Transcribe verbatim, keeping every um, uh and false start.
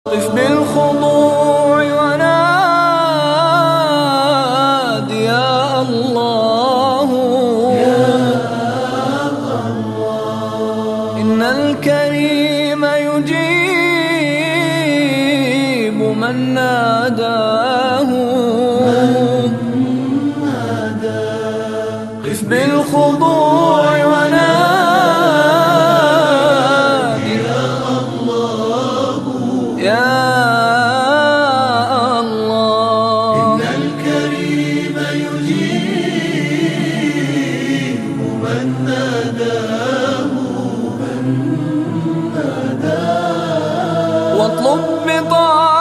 قف بالخضوع ونادي يا الله يا الله. إن الكريم يجيب من ناداه قف بالخضوع ونادي يا الله يا الله. إن الكريم يجيب من ناداه من ناداه. واطلب بطاعته